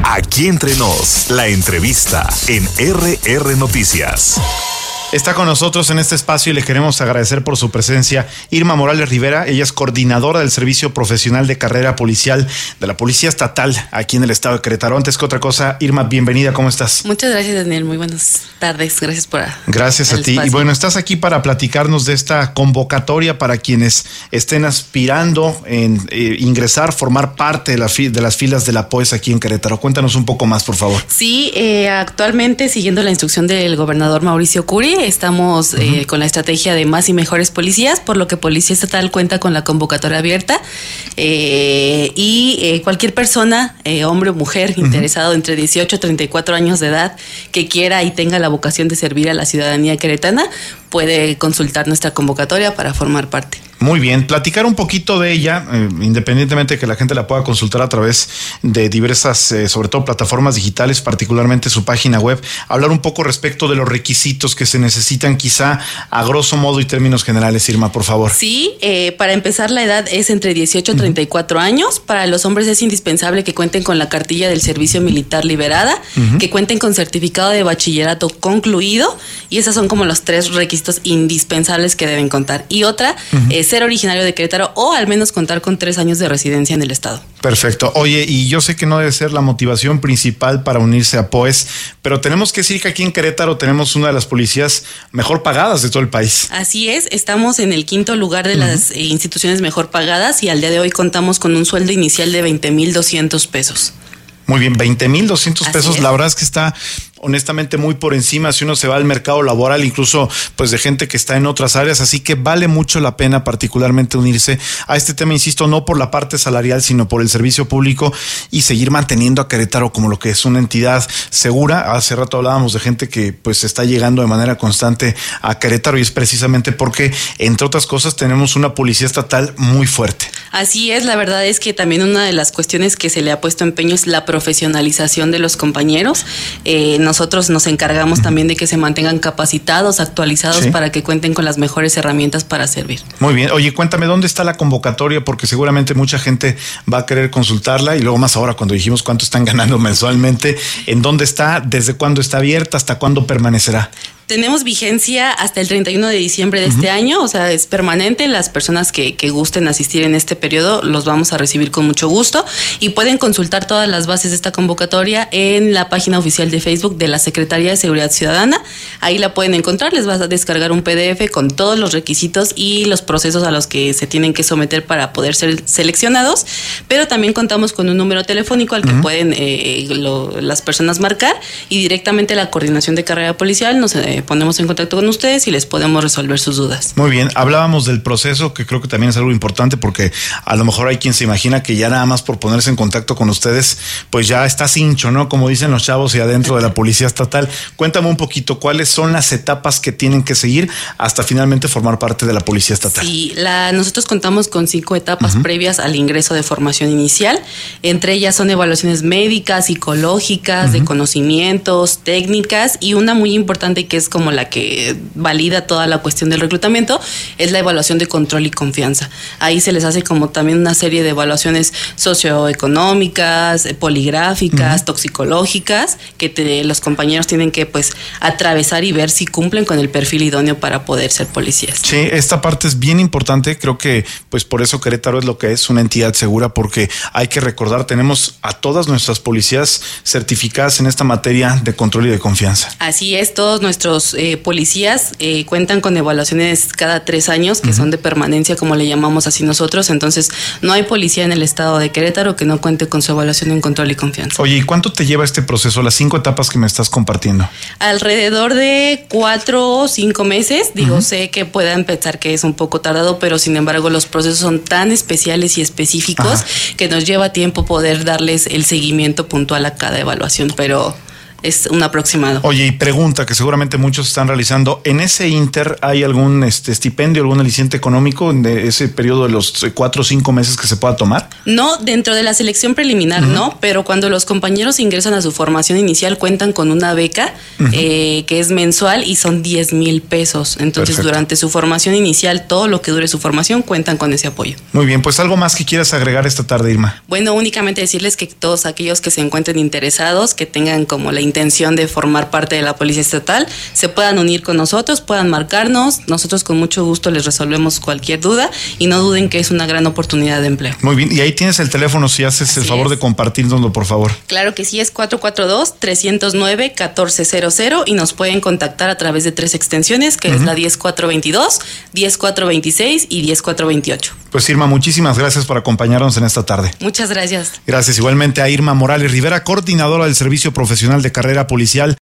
Aquí entre nos, la entrevista en RR Noticias. Está con nosotros en este espacio y le queremos agradecer por su presencia Irma Morales Rivera. Ella es coordinadora del Servicio Profesional de Carrera Policial de la Policía Estatal aquí en el estado de Querétaro. Antes que otra cosa, Irma, bienvenida, ¿cómo estás? Muchas gracias, Daniel, muy buenas tardes, gracias por Gracias a ti. espacio. Y bueno, estás aquí para platicarnos de esta convocatoria para quienes estén aspirando en ingresar, formar parte de las filas de la POES aquí en Querétaro. Cuéntanos un poco más, por favor. Sí, actualmente, siguiendo la instrucción del gobernador Mauricio Curi, estamos con la estrategia de más y mejores policías, por lo que Policía Estatal cuenta con la convocatoria abierta y cualquier persona, hombre o mujer, interesado entre 18 y 34 años de edad, que quiera y tenga la vocación de servir a la ciudadanía queretana, puede consultar nuestra convocatoria para formar parte. Muy bien, platicar un poquito de ella, independientemente de que la gente la pueda consultar a través de diversas, sobre todo plataformas digitales, particularmente su página web, hablar un poco respecto de los requisitos que se necesitan quizá a grosso modo y términos generales, Irma, por favor. Sí, para empezar la edad es entre 18 y 34 años, para los hombres es indispensable que cuenten con la cartilla del servicio militar liberada, que cuenten con certificado de bachillerato concluido, y esas son como los 3 requisitos indispensables que deben contar. Y otra es ser originario de Querétaro o al menos contar con 3 años de residencia en el estado. Perfecto. Oye, y yo sé que no debe ser la motivación principal para unirse a POES, pero tenemos que decir que aquí en Querétaro tenemos una de las policías mejor pagadas de todo el país. Así es, estamos en el 5º lugar de las instituciones mejor pagadas y al día de hoy contamos con un sueldo inicial de 20,200 pesos. Muy bien, 20,200 Así pesos. es. La verdad es que está honestamente muy por encima si uno se va al mercado laboral, incluso pues de gente que está en otras áreas, así que vale mucho la pena particularmente unirse a este tema, insisto, no por la parte salarial, sino por el servicio público y seguir manteniendo a Querétaro como lo que es una entidad segura. Hace rato hablábamos de gente que pues está llegando de manera constante a Querétaro y es precisamente porque, entre otras cosas, tenemos una policía estatal muy fuerte. Así es, la verdad es que también una de las cuestiones que se le ha puesto empeño es la profesionalización de los compañeros. Nosotros nos encargamos también de que se mantengan capacitados, actualizados, Sí, para que cuenten con las mejores herramientas para servir. Muy bien. Oye, cuéntame, ¿dónde está la convocatoria? Porque seguramente mucha gente va a querer consultarla y luego más ahora cuando dijimos cuánto están ganando mensualmente, ¿en dónde está? ¿Desde cuándo está abierta? ¿Hasta cuándo permanecerá? Tenemos vigencia hasta el 31 de diciembre de este año, o sea, es permanente. Las personas que gusten asistir en este periodo los vamos a recibir con mucho gusto y pueden consultar todas las bases de esta convocatoria en la página oficial de Facebook de la Secretaría de Seguridad Ciudadana. Ahí la pueden encontrar, les vas a descargar un PDF con todos los requisitos y los procesos a los que se tienen que someter para poder ser seleccionados, pero también contamos con un número telefónico al que pueden las personas marcar y directamente la Coordinación de Carrera Policial nos ponemos en contacto con ustedes y les podemos resolver sus dudas. Muy bien, hablábamos del proceso, que creo que también es algo importante porque a lo mejor hay quien se imagina que ya nada más por ponerse en contacto con ustedes, pues ya está cincho, ¿no? Como dicen los chavos y adentro de la Policía Estatal. Cuéntame un poquito, ¿cuáles son las etapas que tienen que seguir hasta finalmente formar parte de la Policía Estatal? Sí, nosotros contamos con 5 etapas previas al ingreso de formación inicial. Entre ellas son evaluaciones médicas, psicológicas, de conocimientos, técnicas, y una muy importante que es como la que valida toda la cuestión del reclutamiento, es la evaluación de control y confianza. Ahí se les hace como también una serie de evaluaciones socioeconómicas, poligráficas, toxicológicas, que los compañeros tienen que pues atravesar y ver si cumplen con el perfil idóneo para poder ser policías. Sí, esta parte es bien importante. Creo que pues por eso Querétaro es lo que es, una entidad segura, porque hay que recordar, tenemos a todas nuestras policías certificadas en esta materia de control y de confianza. Así es, todos nuestros policías cuentan con evaluaciones cada 3 años que son de permanencia, como le llamamos así nosotros. Entonces no hay policía en el estado de Querétaro que no cuente con su evaluación en control y confianza. Oye, ¿y cuánto te lleva este proceso, las 5 etapas que me estás compartiendo? Alrededor de 4 o 5 meses. Digo, sé que puedan pensar que es un poco tardado, pero sin embargo los procesos son tan especiales y específicos que nos lleva tiempo poder darles el seguimiento puntual a cada evaluación, pero es un aproximado. Oye, y pregunta que seguramente muchos están realizando, ¿en ese inter hay algún estipendio, algún aliciente económico en ese periodo de los 4 o 5 meses que se pueda tomar? No, dentro de la selección preliminar, no, pero cuando los compañeros ingresan a su formación inicial cuentan con una beca que es mensual y son 10,000 pesos. Entonces, Perfecto. durante su formación inicial, todo lo que dure su formación, cuentan con ese apoyo. Muy bien, pues algo más que quieras agregar esta tarde, Irma. Bueno, únicamente decirles que todos aquellos que se encuentren interesados, que tengan como la intención de formar parte de la Policía Estatal, se puedan unir con nosotros, puedan marcarnos. Nosotros con mucho gusto les resolvemos cualquier duda y no duden que es una gran oportunidad de empleo. Muy bien, y ahí tienes el teléfono, si haces el favor de compartirnoslo, por favor. Claro que sí, es 442-309-1400 y nos pueden contactar a través de 3 extensiones, que es la 10422, 10426 y 10428. Pues Irma, muchísimas gracias por acompañarnos en esta tarde. Muchas gracias. Gracias igualmente a Irma Morales Rivera, coordinadora del Servicio Profesional de Carrera Policial